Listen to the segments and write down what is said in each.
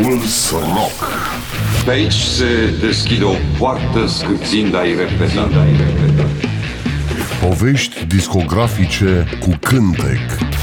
Puls Rock. Pe aici se deschide o poartă scârțind a irepetabilă. Povești discografice cu cântec.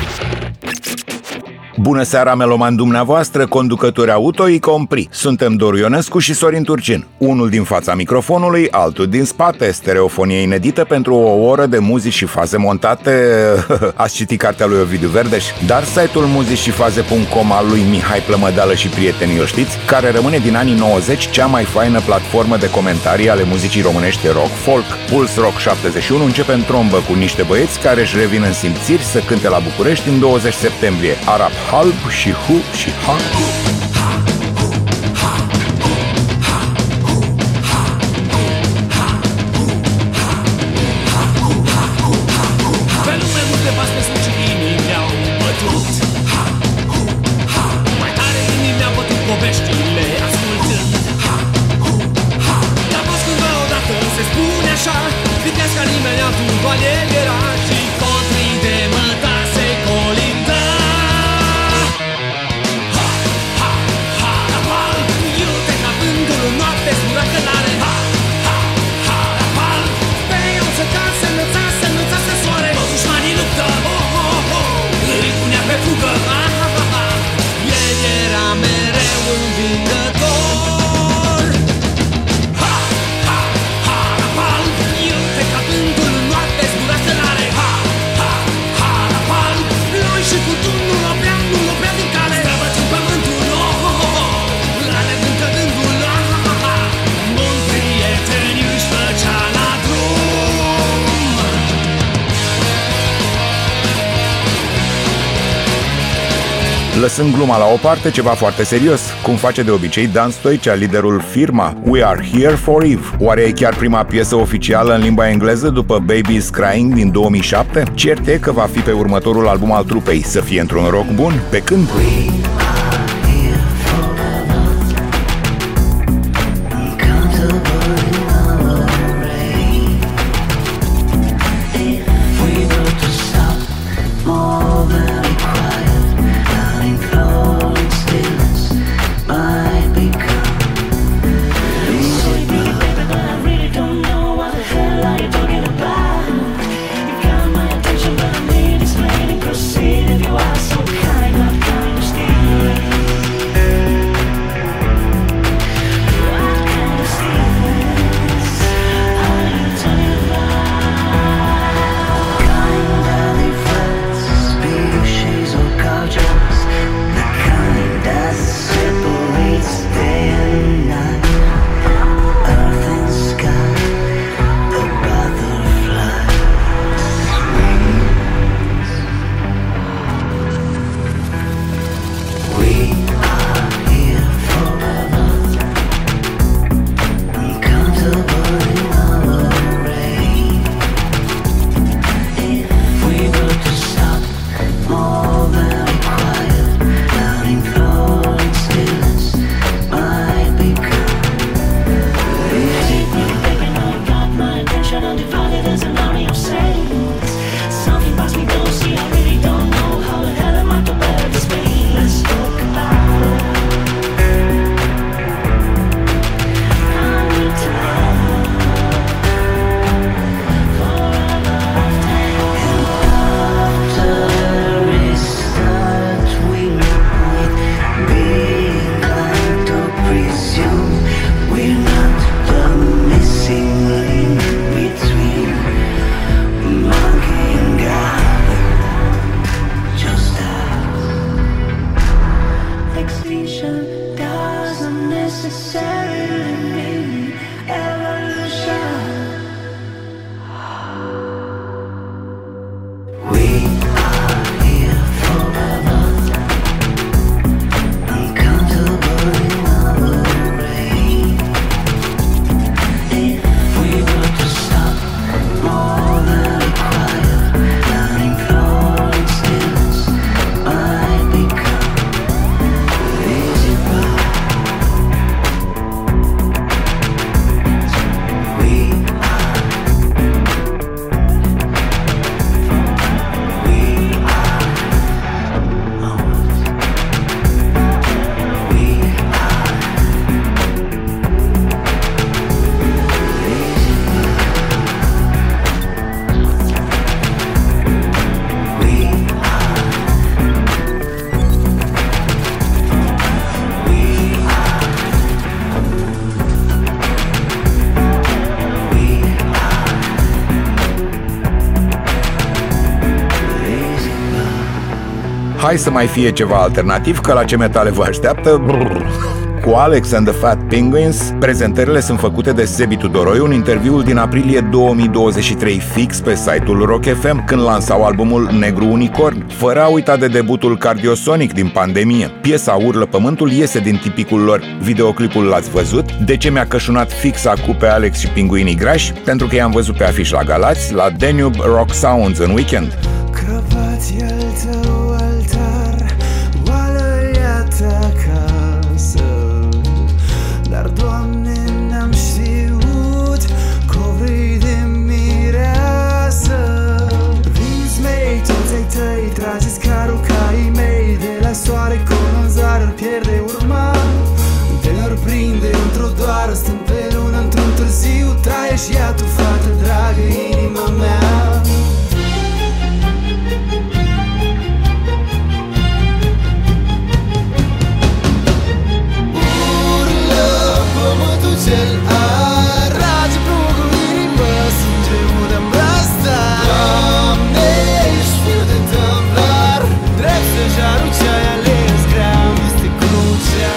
Bună seara, melomani dumneavoastră, conducători auto îi compri. Suntem Doru Ionescu și Sorin Turcin. Unul din fața microfonului, altul din spate. Stereofonie inedită pentru o oră de muzici și faze montate. Ați citit cartea lui Ovidiu Verdeș? Dar site-ul muzicșifaze.com al lui Mihai Plămădeală și prietenii, o știți, care rămâne din anii 90 cea mai faină platformă de comentarii ale muzicii românești rock, folk. Puls Rock 71 începe în trombă cu niște băieți care își revin în simțiri să cânte la București în 20 septembrie. Arap Halb și Hu și Ha. Pe lume multe basme sunt și inimi mi-au bătut. Mai tare inimi mi-au bătut poveștile ascultând. Dar fost cândva odată, se spune așa, viteasca nimeni altul doar el era și contrii de mătase colinda. Lăsând gluma la o parte, ceva foarte serios, cum face de obicei Dan Stoicea, liderul Firma, We Are Here for Eve. Oare e chiar prima piesă oficială în limba engleză după Baby Is Crying din 2007? Cert e că va fi pe următorul album al trupei, să fie într-un rock bun, pe când... If you are so kind, not kind of steel. Hai să mai fie ceva alternativ, că la ce metale vă așteaptă? Brrr. Cu Alex and the Fat Penguins, prezentările sunt făcute de Sebi Tudoroi, un interviul din aprilie 2023 fix pe site-ul Rock FM, când lansau albumul Negru Unicorn, fără a uita de debutul Cardiosonic din pandemie. Piesa Urlă Pământul iese din tipicul lor. Videoclipul l-ați văzut? De ce mi-a cășunat fix acum pe Alex și Pinguinii Grași? Pentru că i-am văzut pe afiș la Galați, la Danube Rock Sounds în weekend. Crăpați al tău altar, oală-i ta casă. Dar, Doamne, n-am știut covrii de mireasă. Vinți mei, toți ai tăi, trageți carul caii mei. De la soare colonzar îl pierde urma. Te n-ar prinde într-o doară, stând pe lună într-un târziu. Taie și ia tu, fată dragă, inima mea. Cel arage plugul inimă, sânge udă-n brasta. Doamne, ești fiu de tâmplar, drept stejarul ce-ai ales, grea este crucea.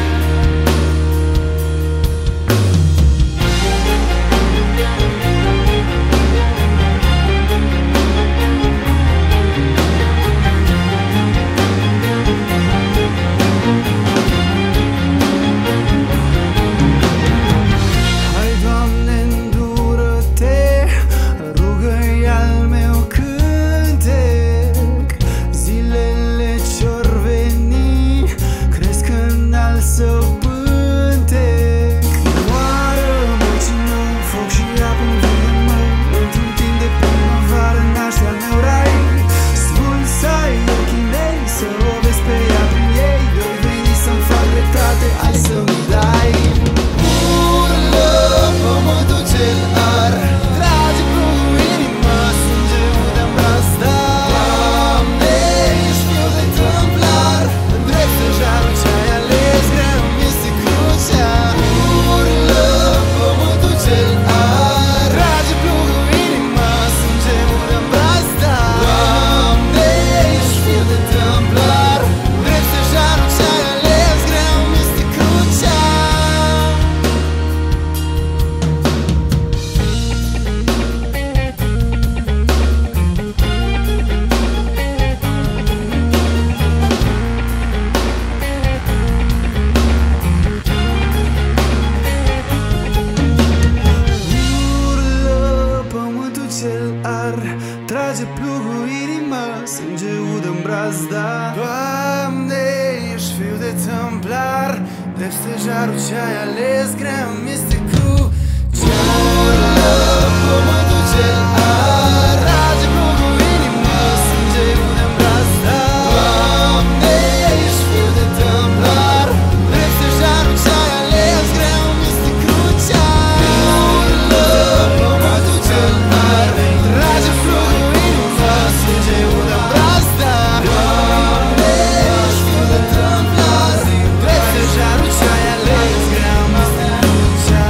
Trage plugul inima, sânge udă-n brazda. Doamne, ești fiu de tâmplar, drept stejarul ce-ai ales, grea este crucea. Pământul cel arage plugul inima, sânge udă-n brazda. Doamne, ești fiu de tâmplar, drept stejarul ce-ai ales, grea este crucea. Pământul cel arage plugul inima, sânge udă-n brazda. Doamne, ești fiu de tâmplar, drept stejarul ce-ai ales, grea este crucea.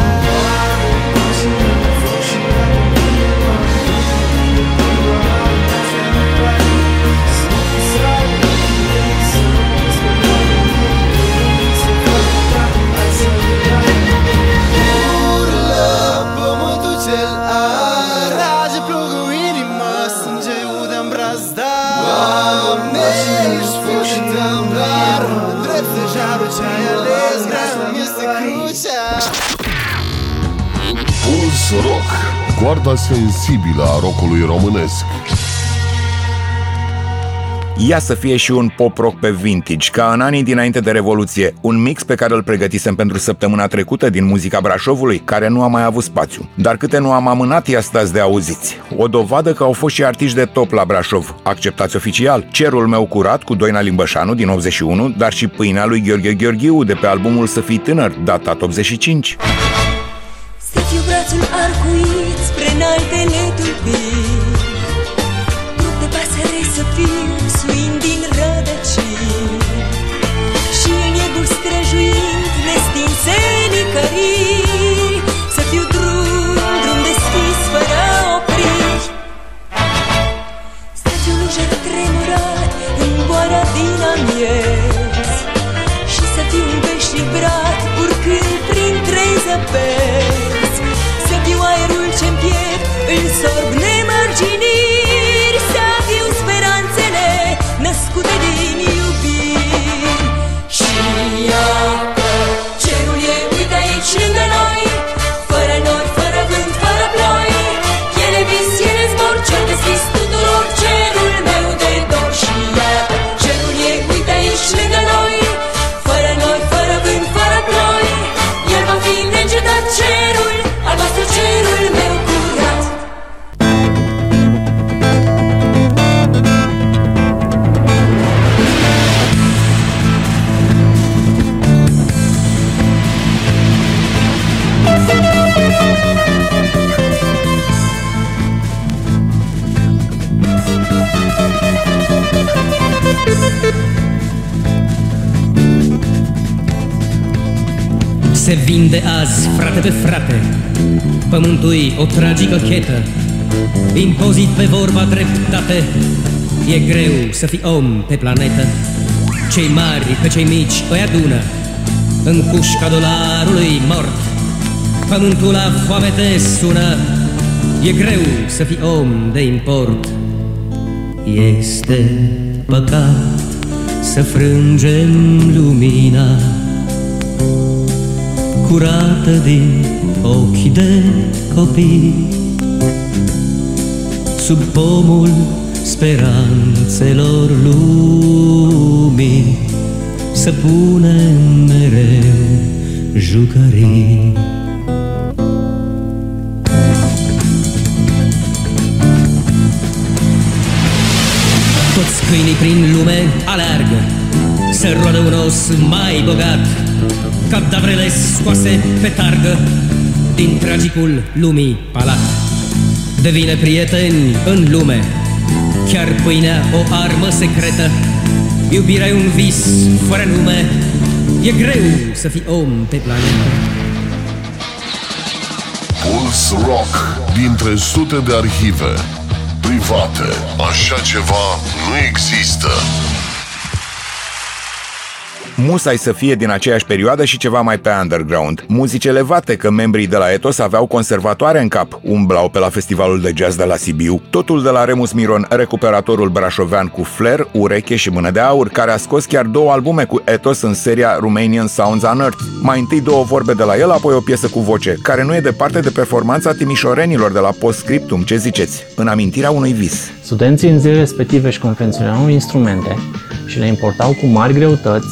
Puls Rock, coarda sensibilă a rockului românesc. Ia să fie și un pop-rock pe vintage, ca în anii dinainte de Revoluție, un mix pe care îl pregătisem pentru săptămâna trecută din muzica Brașovului, care nu a mai avut spațiu. Dar câte nu am amânat, i-a stați de auziți. O dovadă că au fost și artiști de top la Brașov, acceptați oficial. Cerul meu curat cu Doina Limbășanu din 81, dar și Pâinea lui Gheorghe Gheorghiu de pe albumul Să fii tânăr, datat 85. Să fiu brațul arcuit spre înaltele tulpiri, grup de pasăre să fiu, suind din rădăcini, și în iedul străjuind nestinse nicării. Să fiu drum deschis fără opriri, să fiu lujer tremurat în boara de vezi. Să fiu aerul ce-mi pierd în sorb nemărginiri, să fiu speranțele născute din iubiri. Și iată, cerul e, uite aici lângă noi, fără nori, fără vânt, fără ploi. El e vis, el e zbor, cel deschis tuturor, cerul meu de dor. Și iată, cerul e, uite aici lângă noi, fără nori, fără vânt, fără ploi. El va fi neîncetat cerul, albastru cerul meu curat. Se vinde azi frate pe frate, pământul o tragică chetă, impozit pe vorba dreptate, e greu să fii om pe planetă. Cei mari pe cei mici îi adună în cușca dolarului mort, pământul la foamete sună, e greu să fii om de import. Este păcat să frângem lumina curată din ochi de copii, sub pomul speranțelor lumii, să punem mereu jucării. Toți câinii prin lume aleargă să roadă un os mai bogat, cadavrele scoase pe targă din tragicul lumii palat. Devine prieteni în lume, chiar pâinea o armă secretă, iubirea e un vis fără nume, e greu să fii om pe planetă. Puls Rock, dintre sute de arhive private, așa ceva nu există. Musai să fie din aceeași perioadă și ceva mai pe underground. Muzici elevate, că membrii de la Ethos aveau conservatoare în cap, umblau pe la festivalul de jazz de la Sibiu, totul de la Remus Miron, recuperatorul brașovean cu flair, ureche și mână de aur, care a scos chiar 2 albume cu Ethos în seria Romanian Sounds on Earth. Mai întâi 2 vorbe de la el, apoi o piesă cu voce, care nu e departe de performanța timișorenilor de la Postscriptum, ce ziceți? În amintirea unui vis. Studenții în zilele respective își confecționau instrumente și le importau cu mari greutăți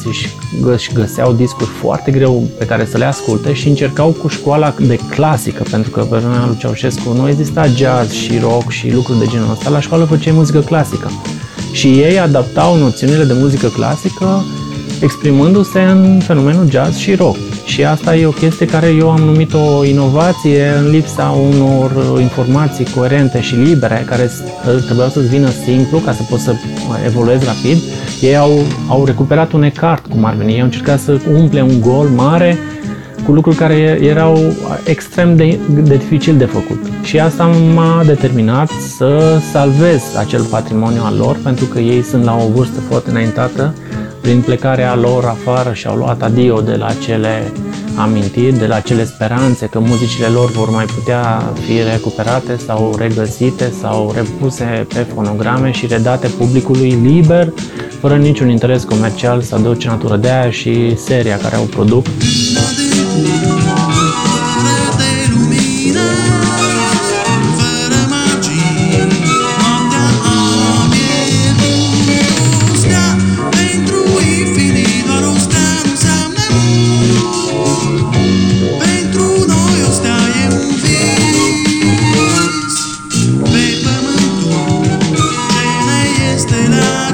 și găseau discuri foarte greu pe care să le asculte și încercau cu școala de clasică, pentru că pe vremea lui Ceaușescu nu exista jazz și rock și lucruri de genul ăsta, la școală făceai muzică clasică. Și ei adaptau noțiunile de muzică clasică exprimându-se în fenomenul jazz și rock. Și asta e o chestie care eu am numit o inovație în lipsa unor informații coerente și libere care trebuiau să-ți vină simplu ca să poți să evoluezi rapid. Ei au recuperat un ecart, cum ar veni. Ei au încercat să umple un gol mare cu lucruri care erau extrem de dificil de făcut. Și asta m-a determinat să salvez acel patrimoniu al lor, pentru că ei sunt la o vârstă foarte înaintată. Prin plecarea lor afară și-au luat adio de la acele amintiri, de la acele speranțe că muzicile lor vor mai putea fi recuperate sau regăsite sau repuse pe fonograme și redate publicului liber, fără niciun interes comercial sau de orice natură. De aia și seria care o produc.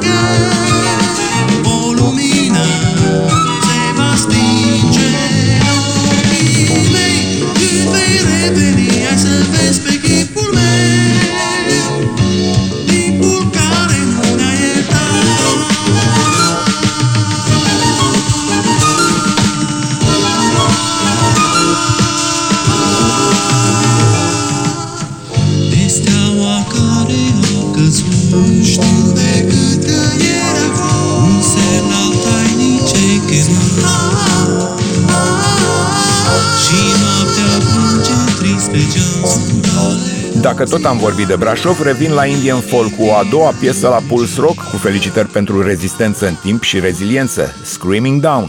O lumină se va stinge. Dacă tot am vorbit de Brașov, revin la Indian Folk cu a doua piesă la Pulse Rock, cu felicitări pentru rezistență în timp și reziliență, Screaming Down.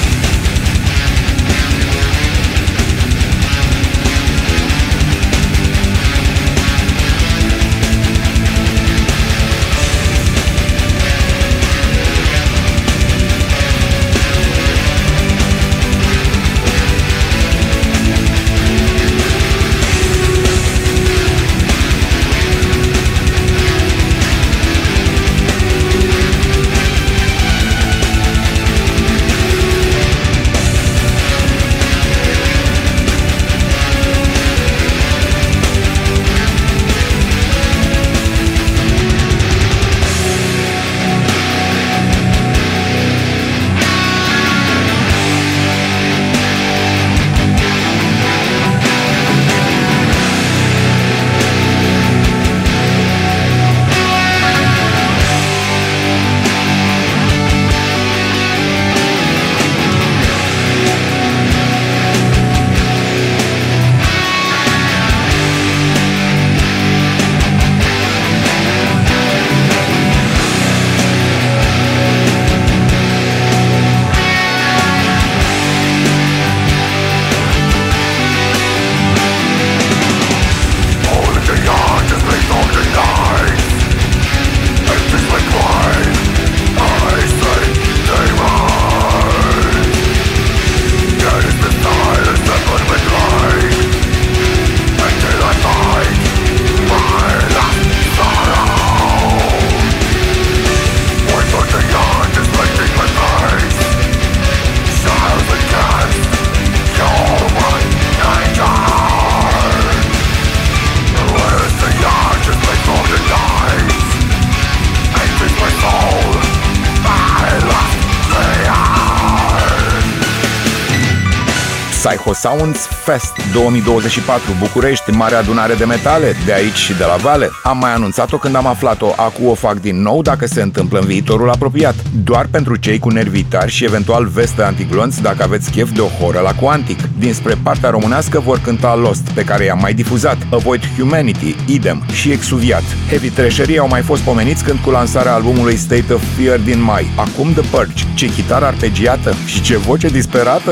Psycho Sounds Fest 2024 București, mare adunare de metale de aici și de la Vale. Am mai anunțat-o când am aflat-o, acum o fac din nou dacă se întâmplă în viitorul apropiat. Doar pentru cei cu nervi tari și eventual vestă antiglonți dacă aveți chef de o horă la Quantic. Dinspre partea românească vor cânta Lost, pe care i-am mai difuzat, Avoid Humanity, Idem și Exuviat. Heavy Thrasherii au mai fost pomeniți când cu lansarea albumului State of Fear din mai. Acum The Purge, ce chitară arpegiată și ce voce disperată!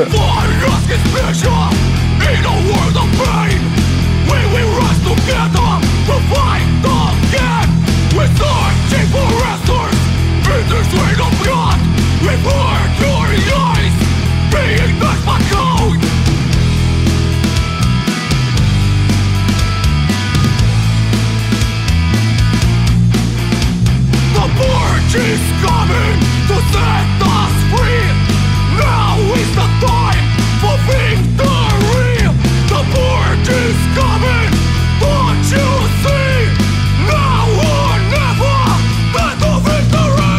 In a world of pain, when we rise together to fight again, we're searching for answers in this rain of blood. Revert your eyes, being not my code. The purge is coming to set us free. Now is the time for victory. The purge is coming, don't you see? Now or never, that's the victory!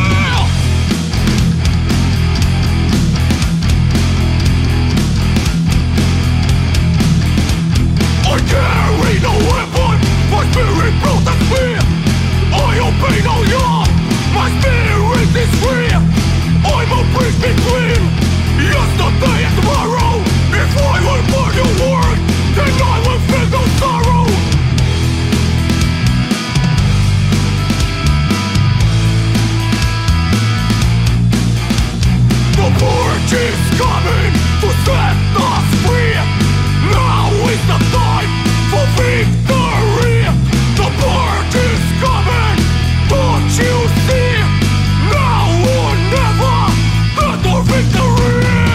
I carry no weapon, my spirit protects me. I obey no law, my spirit is free. I'm a bridge between yesterday and tomorrow. If I will burn your world, then I will feel no sorrow. The purge is coming to set us free. Now is the time for victory. The purge is coming, don't you see? Now or never, that's the victory.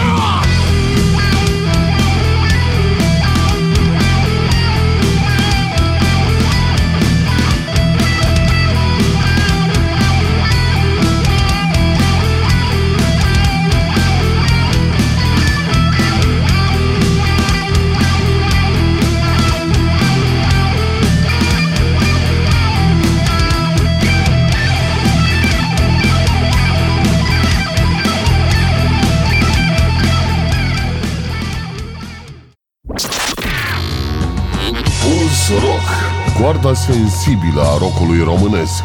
Pulse Rock, coarda sensibilă a rockului românesc.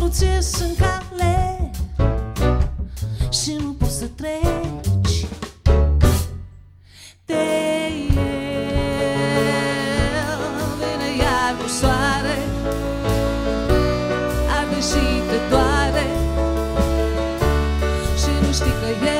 ți ies în cale și nu poți să treci de el. Vine iar cu soare, arde și te doare și nu știi că el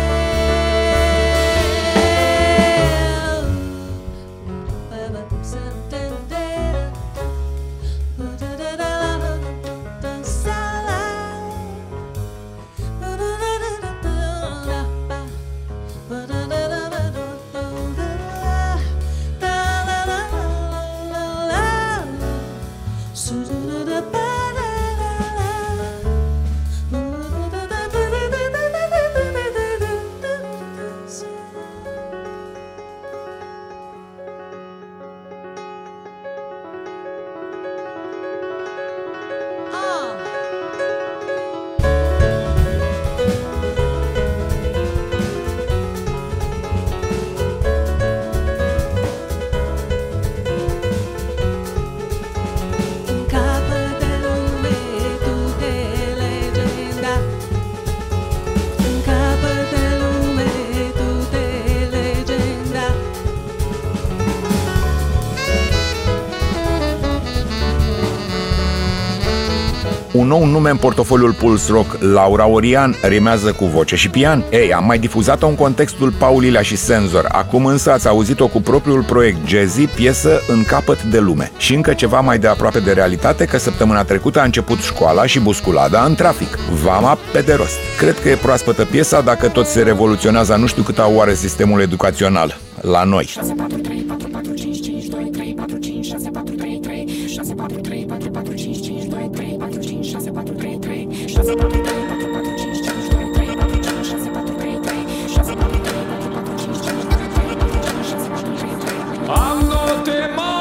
Un nou nume în portofoliul Pulse Rock, Laura Orian, rimează cu voce și pian. Ei, am mai difuzat-o în contextul Paul Ilea și Senzor. Acum însă ați auzit-o cu propriul proiect Jazzy, piesă În capăt de lume. Și încă ceva mai de aproape de realitate, că săptămâna trecută a început școala și busculada în trafic. Vama pe de rost. Cred că e proaspătă piesa dacă tot se revoluționează nu știu câta oară sistemul educațional. La noi. 6, 4, 3, 4, 4, 5, 5, 2, 3, 4, 5, 6, 4, 3, 3, 6, 4, 3, 4, 4, 5, 5, 2, 3, 4, 5, 6, 4, 3, 3, 6, 4, 3, 4, 4, 5, 5, 2, 3, 4, 5, 6, 4, 3, 3, 6, 4, 3, 4, 4, 5, 5, 2, 3, 4, 5, 6, 4, 3, 3. Am note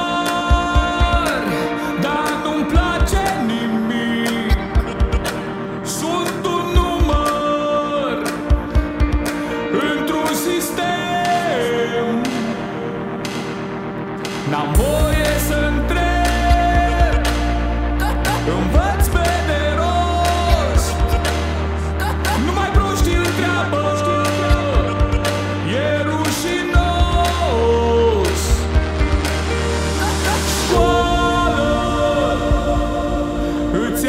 mari, dar nu-mi place nimic. Sunt un număr într-un sistem. N-am voie să întreb, învăț pe de rost. Numai proștii întreabă, e rușinos. Școală, îți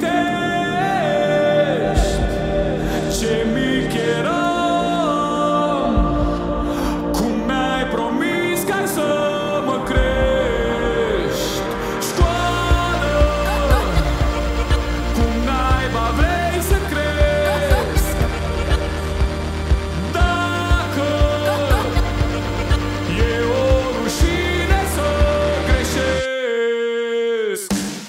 amintești ce mic eram, cum mi-ai promis că ai să mă crești. Școală, cum naiba vrei să crezi, dacă e o rușine să greșesc.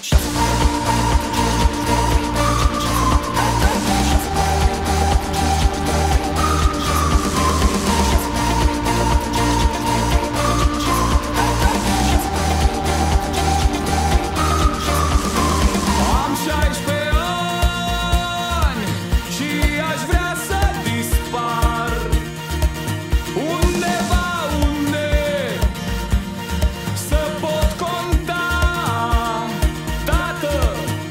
Am 16 ani și aș vrea să dispar undeva unde să pot conta. Tată,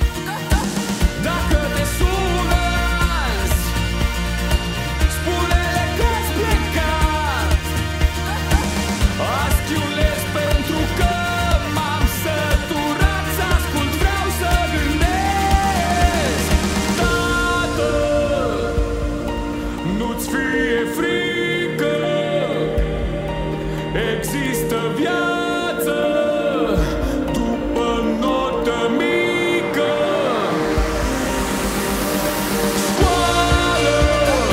dacă te sună azi, spune-le că-ți plecat. Azi chiulesc pentru că m-am săturat să ascult, vreau să gândesc. Tată, nu-ți fie frică, există viață după notă mică. Școală,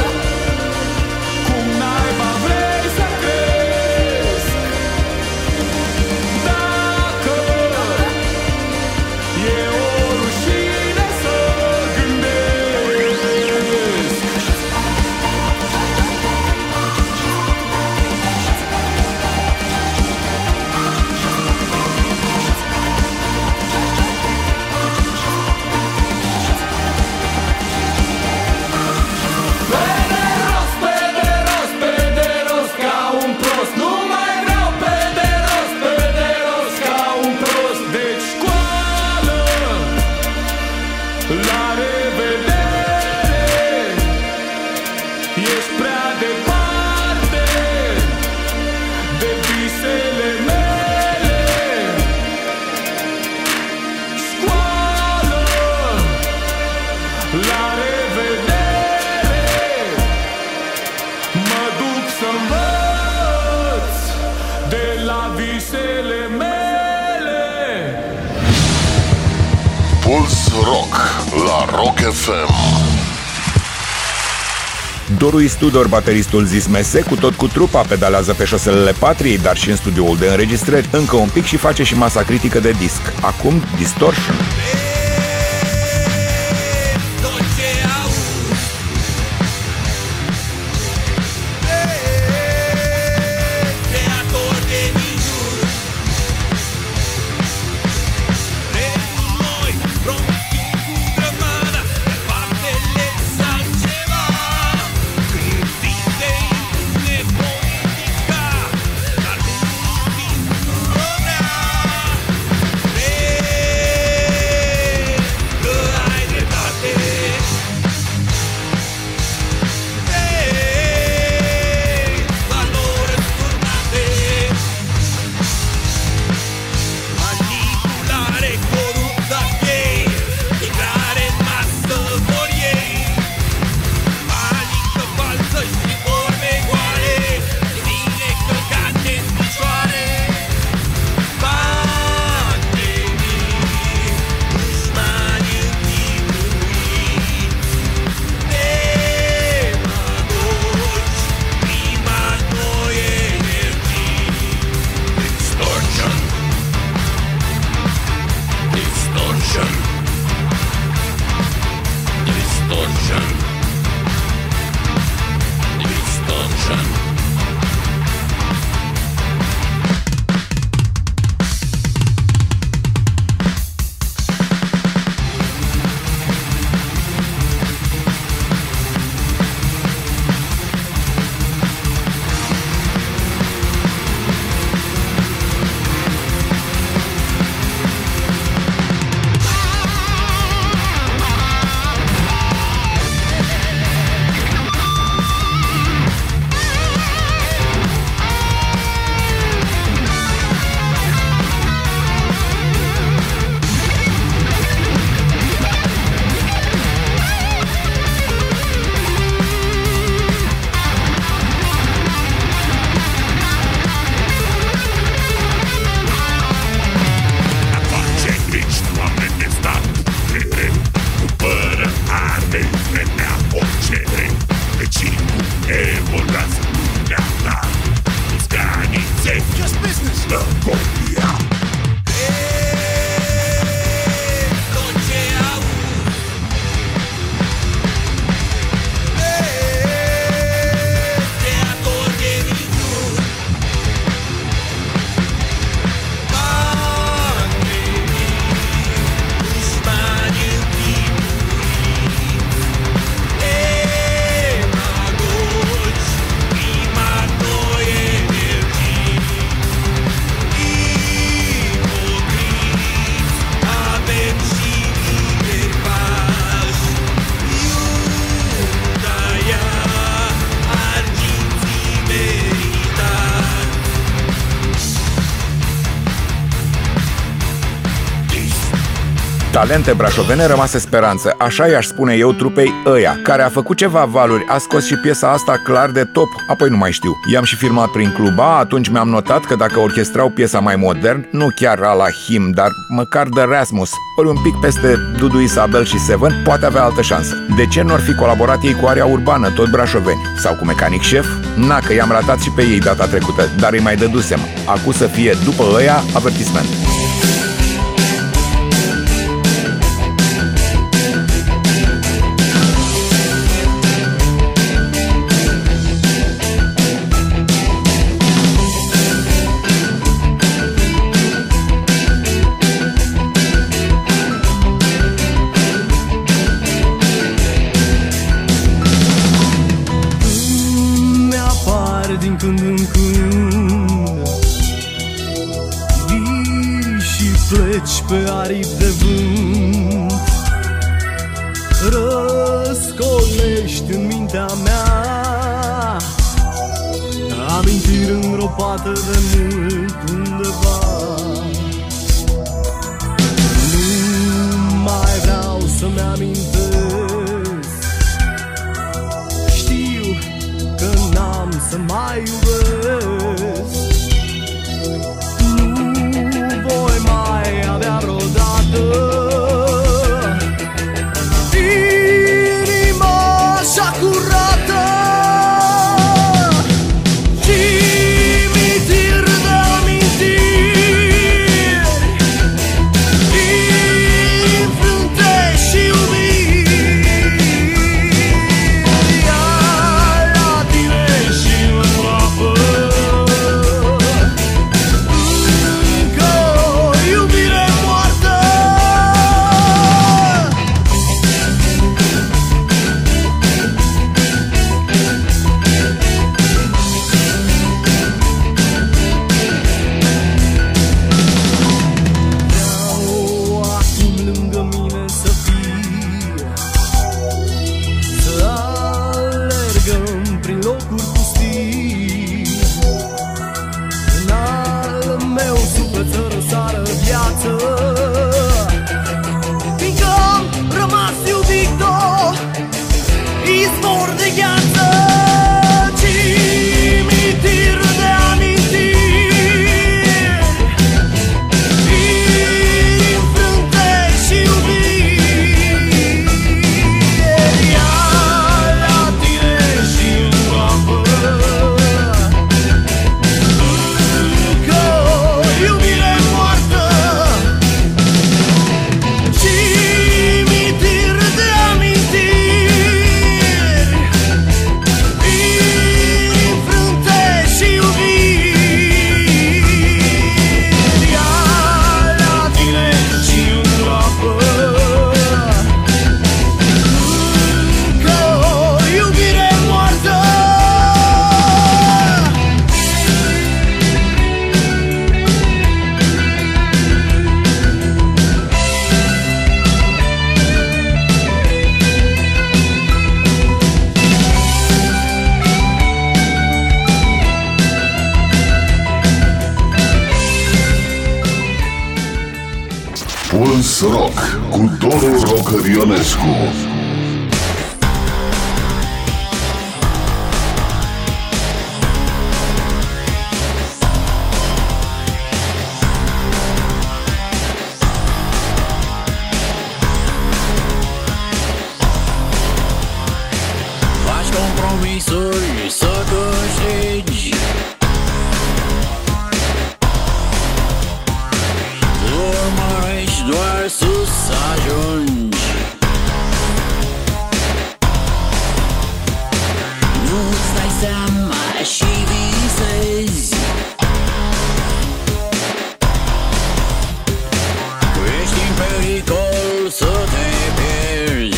cum naiba vrei să crezi, dacă e o rușine să gândesc. visele mele. Puls Rock la Rock FM. Doru Istudor, bateristul Zis Mese, cu tot cu trupa, pedalează pe șoselele patriei, dar și în studioul de înregistrări, încă un pic și face și masa critică de disc. Acum Distortion. Talente brașovene rămase speranță, așa i-aș spune eu trupei Ăia, care a făcut ceva valuri, a scos și piesa asta clar de top, apoi nu mai știu. I-am și filmat prin Cluba, atunci mi-am notat că dacă orchestrau piesa mai modern, nu chiar la him, dar măcar de Rasmus, ori un pic peste Dudu Isabel și Seven, poate avea altă șansă. De ce n-or fi colaborat ei cu Area Urbană, tot brașoveni? Sau cu Mecanic Șef? Na, că i-am ratat și pe ei data trecută, dar îi mai dădusem. Acu să fie după Ăia avertisment. Din când în când vii și pleci pe aripi de vânt, răscolești în mintea mea amintiri îngropate de mult undeva. Nu mai vreau să-mi amintesc, știu că n-am să mai iubesc. Puls Rock cu Doru Rocărionescu. Faci compromisuri să câștigi, urmărești doar sus să ajungi. Nu-ți dai seama și visezi, ești în pericol să te pierzi.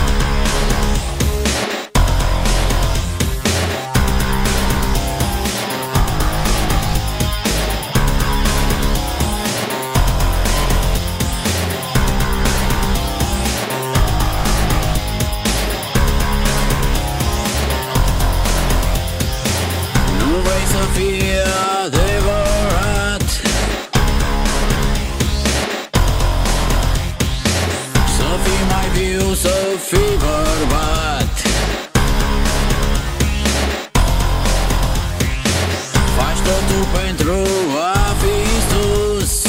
Să fie adevărat, să fii mai viu, să fii bărbat. Faci totul pentru a fi sus,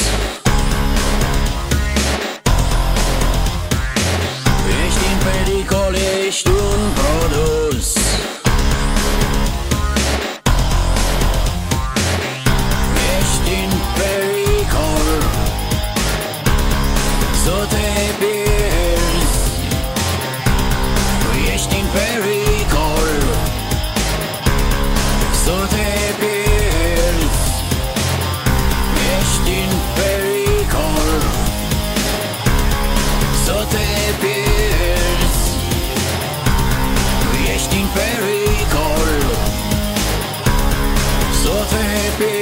ești în pericol, ești un produs. Să te pierzi, ești în pericol, să te pierzi, ești în pericol, să te pierzi, ești în pericol, să te pierzi.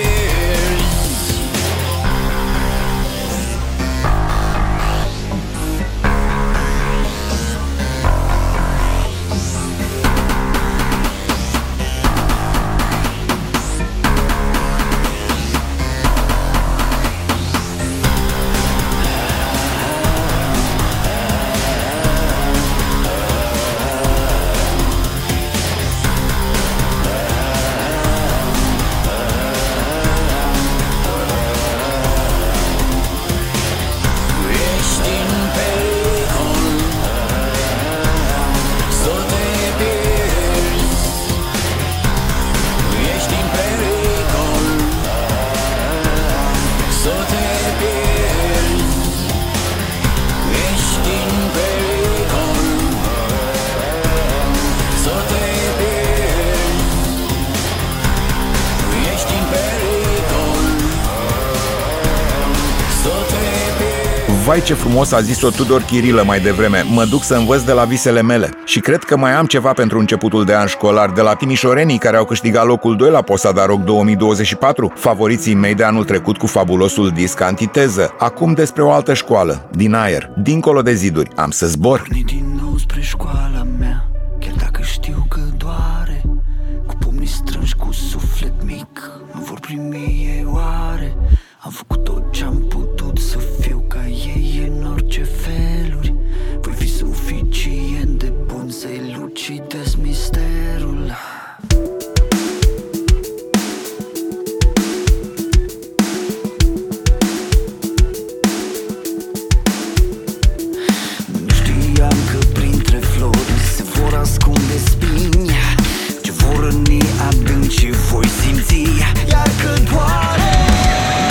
Vai ce frumos a zis-o Tudor Chirilă mai devreme. Mă duc să învăț de la visele mele. Și cred că mai am ceva pentru începutul de an școlar, de la timișorenii care au câștigat locul 2 la Posada Rock 2024, favoriții mei de anul trecut cu fabulosul disc Antiteză. Acum despre o altă școală, din aer, dincolo de ziduri. Am să zbor. Porni din nou spre școala mea, chiar dacă știu că doare. Cu pumnii strânși, cu suflet mic, mă vor primi oare. Am făcut tot ce-am putut să fiu ca ei în orice feluri. Voi fi suficient de bun să elucidez misterul. Nu știam că printre flori se vor ascunde spini ce vor răni adânc și voi simți. Iar că doare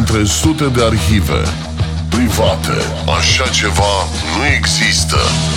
dintre sute de arhive private. Așa ceva nu există.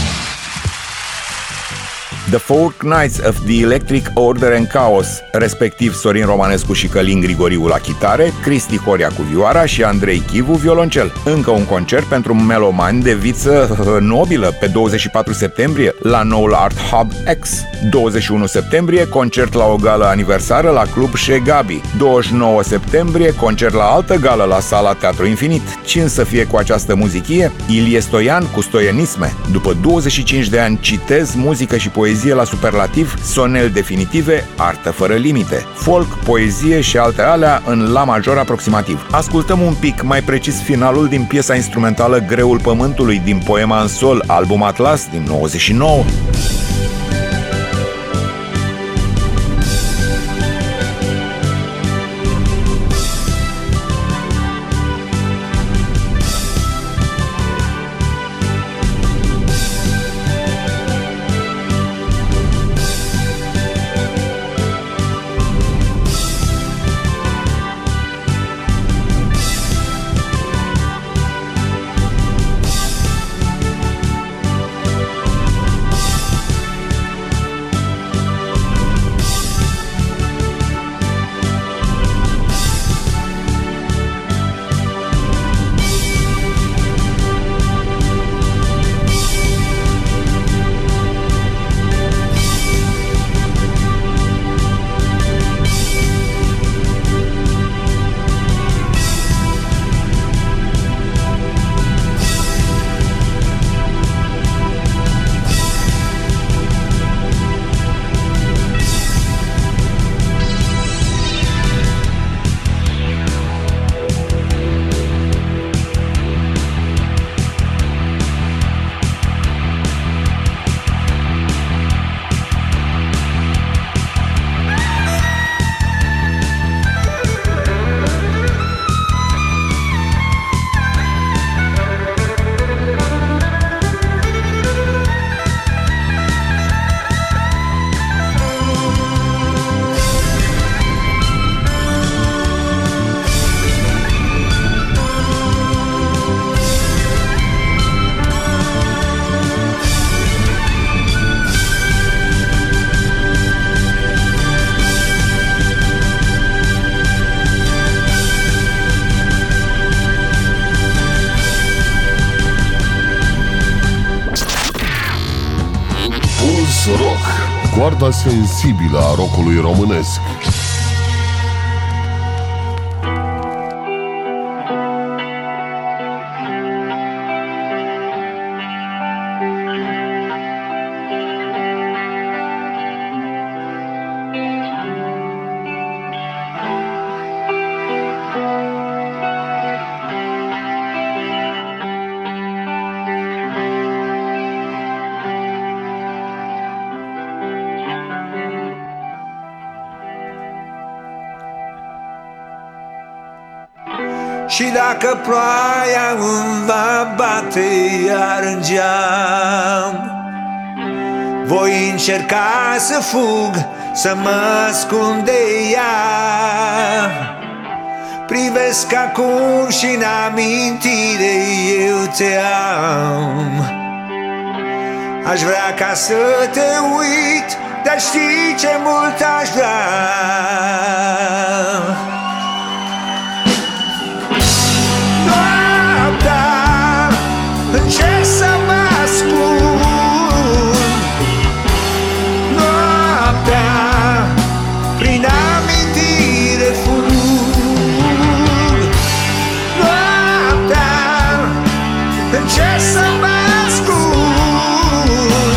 The Folk Knights of the Electric Order and Chaos, respectiv Sorin Romanescu și Călin Grigoriu la chitare, Cristi Horia cu vioara și Andrei Chivu violoncel. Încă un concert pentru melomani de viță nobilă pe 24 septembrie la noul Art Hub X. 21 septembrie, concert la o gală aniversară la Club Chez Gabi. 29 septembrie, concert la altă gală la Sala Teatru Infinit. Cine să fie cu această muzichie? Ilie Stoian cu Stoianisme. După 25 de ani citez muzică și poezie la superlativ, sonel definitive, artă fără limite. Folk, poezie și alte alea în la major aproximativ. Ascultăm un pic, mai precis finalul din piesa instrumentală Greul Pământului din poema în sol, album Atlas din 99. Rock, coarda sensibilă a rockului românesc. Și dacă ploaia îmi va bate iar în geam, voi încerca să fug, să mă ascund de ea. Privesc acum și în amintire eu te am. Aș vrea ca să te uit, dar știi ce mult aș vrea. Încerc să mă ascund noaptea, prin amintire fug. Noaptea, încerc să mă ascund.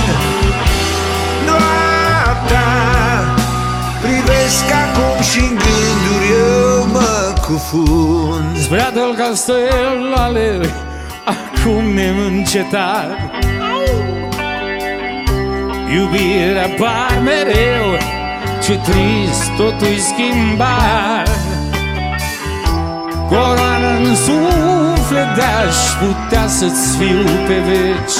Noaptea, privesc acum și-n gânduri eu mă cufund. Spre adăl castel alerg, acum neîncetat. Iubirea par mereu, ce trist totul-i schimbat. Coroană în suflet de-aș putea să-ți fiu pe veci,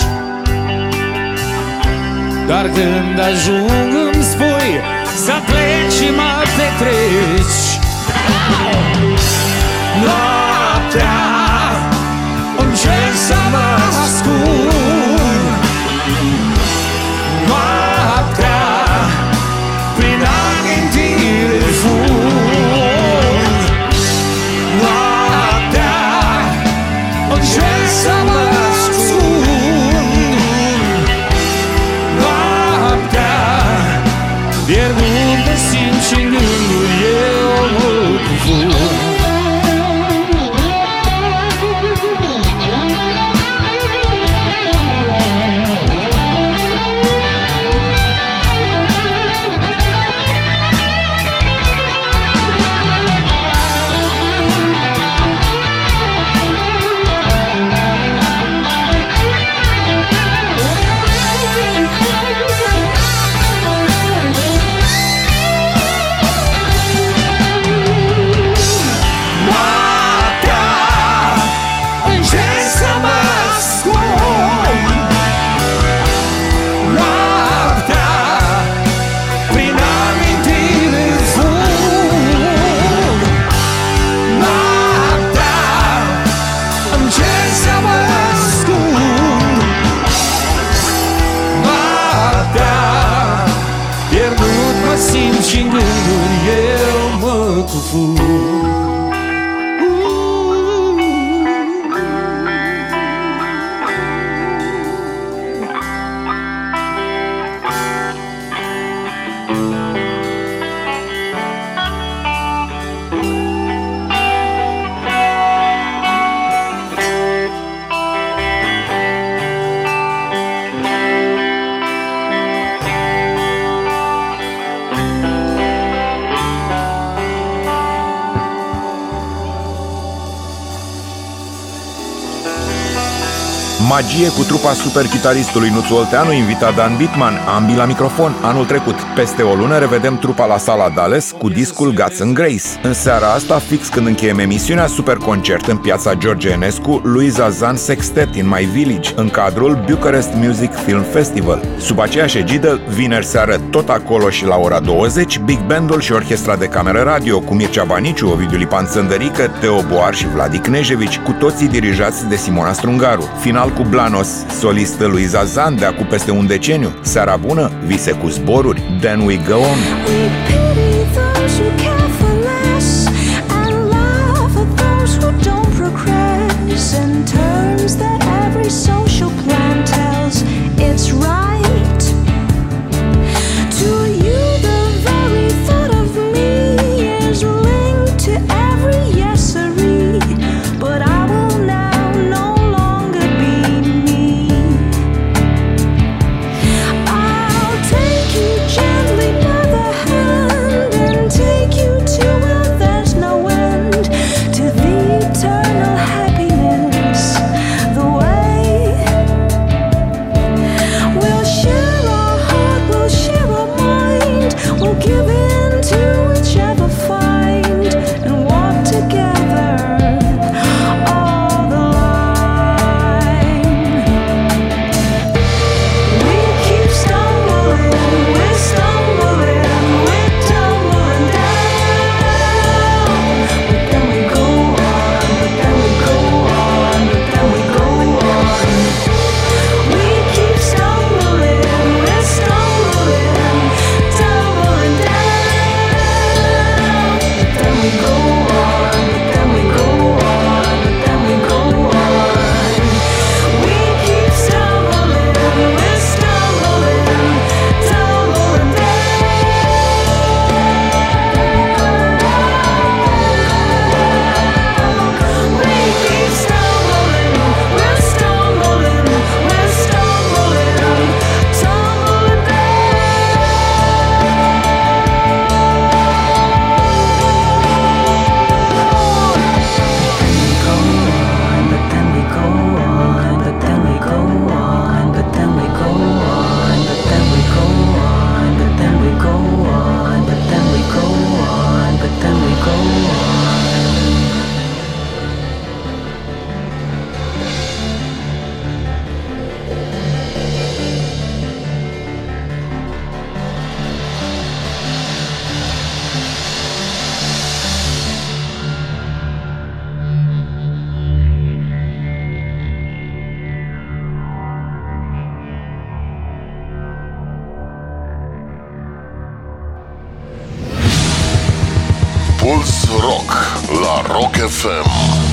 dar când ajung îmi spui să pleci și mă petreci. Noaptea încerc să mă ascund. Noaptea prin amintiri fund. Noaptea încerc să mă ascund. Noaptea pierdut-mă simt și în gânduri eu mă confund. Simt și în gânduri eu mă confund. Magie cu trupa super-chitaristului Nuțu Olteanu, invitat Dan Bitman, ambii la microfon anul trecut. Peste o lună revedem trupa la Sala Dallas cu discul Guts and Grace. În seara asta, fix când încheiem emisiunea, super concert în piața George Enescu, Luiza Zan Sextet in My Village, în cadrul Bucharest Music Film Festival. Sub aceeași egidă, vineri seară tot acolo și la ora 20, Big Bandul și Orchestra de Cameră Radio cu Mircea Baniciu, Ovidiu Lipan Țăndărică, Teo Boar și Vladi Knežević, cu toții dirijați de Simona Strungaru. Final cu Blanos, solistă Luiza Zan de acum peste un deceniu. Seara bună, vise cu zboruri. Then we go on. I'll take you gently by the hand. Asculți Rock la Rock FM.